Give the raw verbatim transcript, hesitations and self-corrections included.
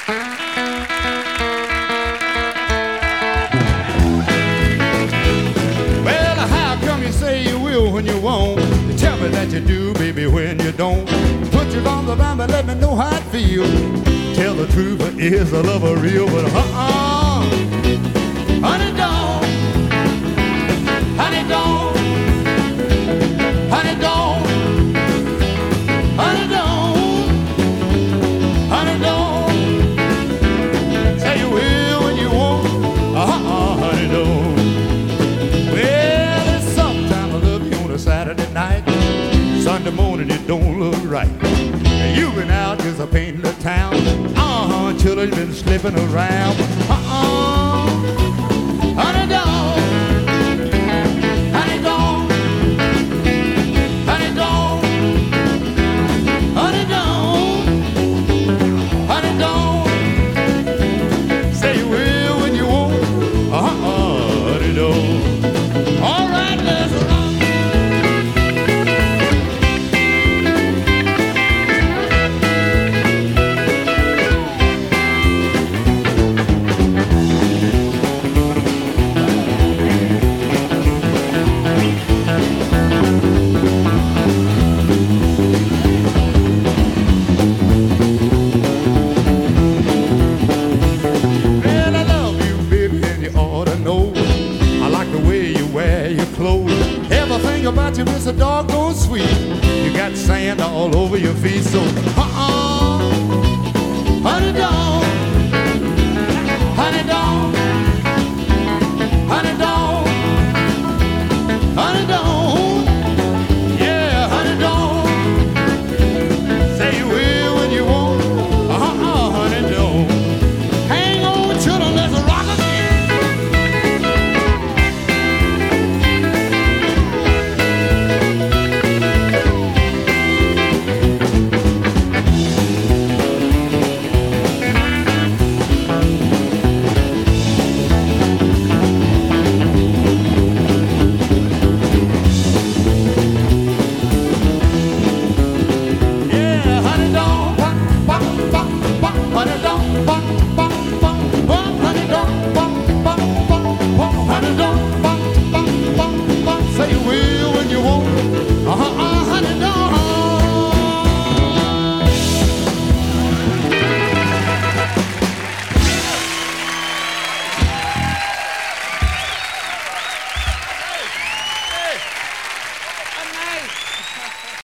Well, how come you say you will when you won't? You tell me that you do, baby, when you don't. Put your arms around me, let me know how it feels. Tell the truth, is the love a real? But uh-uh, honey, don't, honey, don't, honey, don't, honey, don't, honey, don't. Say you will when you won't. Uh-uh, honey, don't. Well, it's sometime I love you on a Saturday night. Sunday morning it don't look right. You've been out just a painting the town. Uh-huh, children been slipping around. Uh-uh, honey, don't, honey, don't, honey, don't, honey, don't, honey, don't. Say you will when you won't. Uh-uh, honey, don't. All right, let's rock. Everything about you is so doggone sweet. You got sand all over your feet, so